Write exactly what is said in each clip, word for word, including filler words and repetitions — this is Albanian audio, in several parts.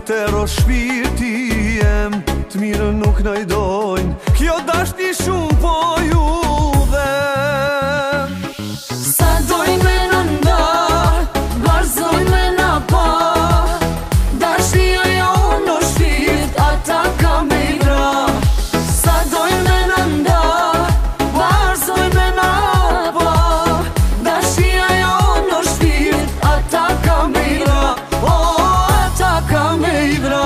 zjetër o shpirti jem, të mirën nuk në i dojnë, kjo dashni shumë po ju dhe. Sa dojnë me në nda, barzojnë me në pa, dashnia jo në shpirt, ata ka me i vra. Sa dojnë me në nda, barzojnë me në pa, dashnia jo në shpirt, ata ka me i vra. O, ata ka me i vra.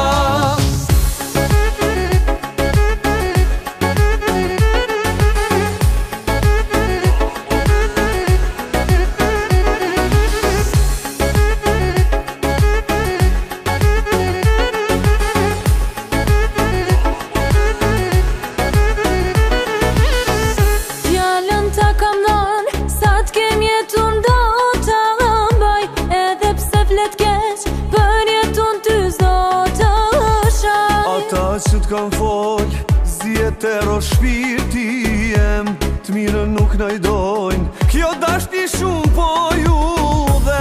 Që t'kam fol, zjetër o shpirti jem, të mirën nuk në i dojnë, kjo dashni shumë po ju dhe.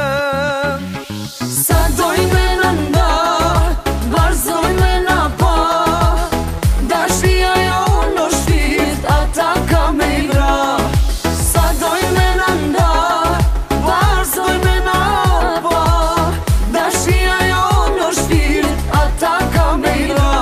Sa dojnë me në nda, barzojnë me në pa, dashnia jo në shpirt, ata ka me i vra. Sa dojnë me në nda, barzojnë me në pa, dashnia jo në shpirt, ata ka me i vra.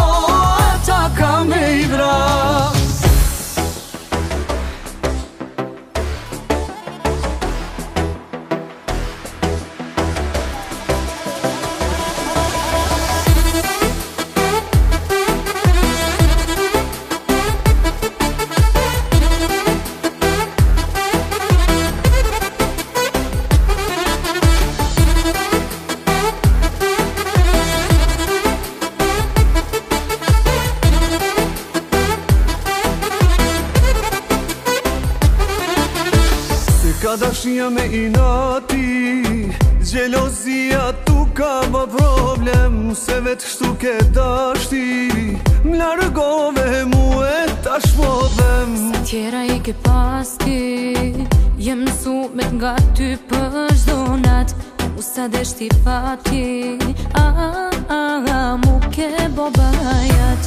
Ka dashnia me inati, gjelozia tu ka ma problem, se vetë shtu ke dashti, m'largove mu e tash po dhem. Sa tjera i ke paski, jem mësu me nga ty për shdo nat, mu sa deshti fati, a, a, a, mu ke bo bajat.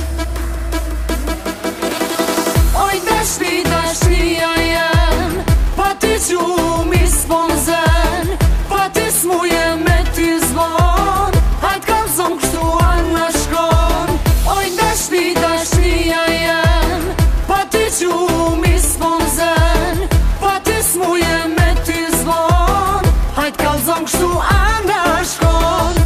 Oj dashni, dashnia jem, pa ty qumi s'pon zen, pa ty s'muje me ty zvon, hajt kam zon kështu anë shkon. Oj dashni, dashnia jem, pa ty qumi s'pon zen, pa ty s'muje me ty zvon, hajt kam zon kështu anë shkon.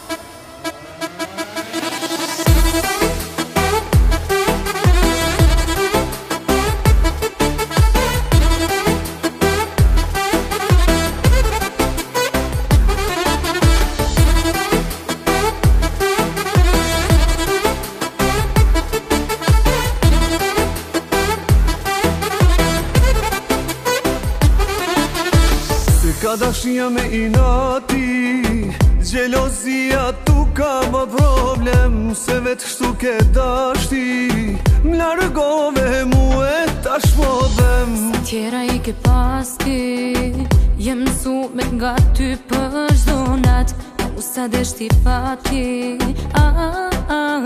Ka dashnia me inati, gjelozia tu ka ma problem, se vetë shtu ke dashti, m'largove mu e tash po dhem. Sa tjera i ke paski, jem mësu me nga ty për shdo nat, mu sa deshti fati, a, a,